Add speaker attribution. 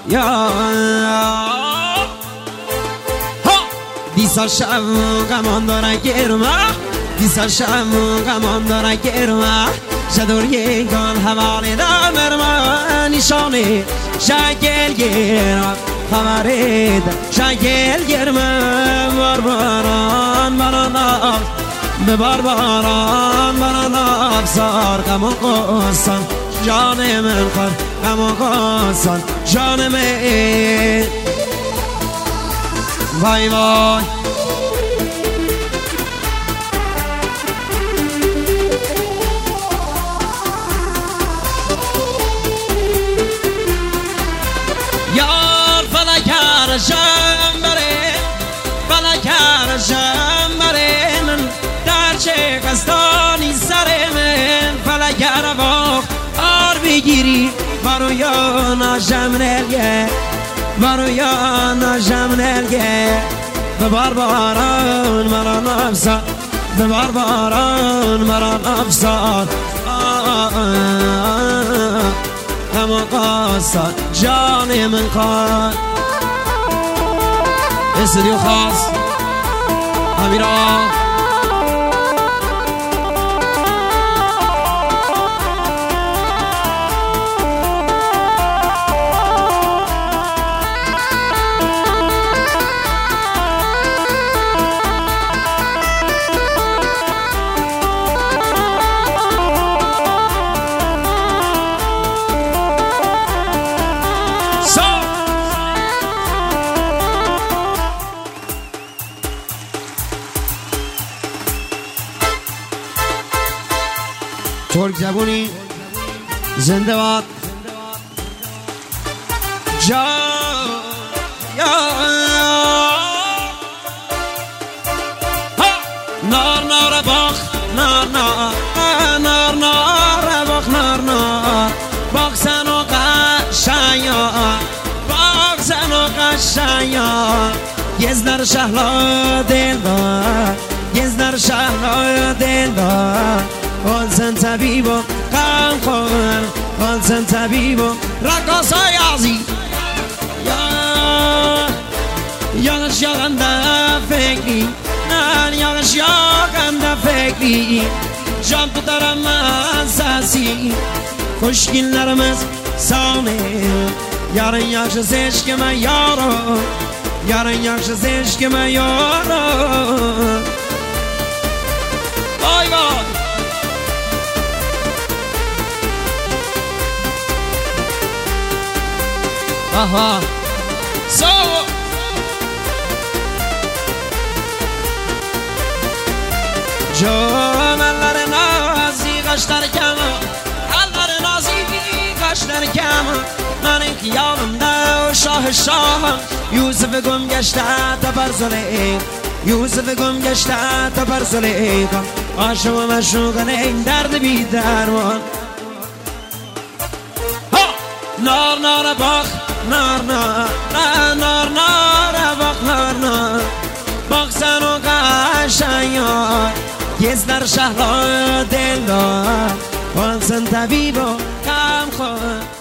Speaker 1: یا دیسا شب غمان داره گرمه دیسا شب غمان داره گرمه شدور یکان حوالی دامرمه نشانه شکل گرمه خبرید شکل گرمه بارباران براناب به بارباران براناب سار غم و قصان جان من خور غم و قصان جان من وای وای یار فلکر جنبره فلکر جنبره من در چه قصدانی سر من فلکر باق آر بگیری بارویا ناجم نلگه بارویا ناجم نلگه به بارباران مرا نفسان به بارباران مرا نفسان همه قصد جان من خواهد استودیو خاص امیرا ترک زبونی زنده باد جا نار نار باخ نار نار نار نار باخ نار نار باخ سن و قشنیا باخ سن و قشنیا گز در شهلا دل دار گز در شهلا دل دار آنسان طبیب و غم خور آنسان طبیب و رقاصای عزیز یادش یاغنده فکری نه یادش یاغنده فکری جان تو دارم از سسی خوشگل نرمز سانه یارن یاش زشک من یارو یارن یاش زشک من یارو وای وای aha so جان الله نازی قشتر کم الله نازی قشتر کم من خیالم نه شاه شاه یوسف گم گشته تا بر زلیخ یوسف گم گشته تا بر زلیخ عاشق و مشوق این درد بی درمان نار نار باخ نار نار نار نار باخ نار نار باخ سن و قشنیا گز در شهر دل دار آنسان طبیب و غم خور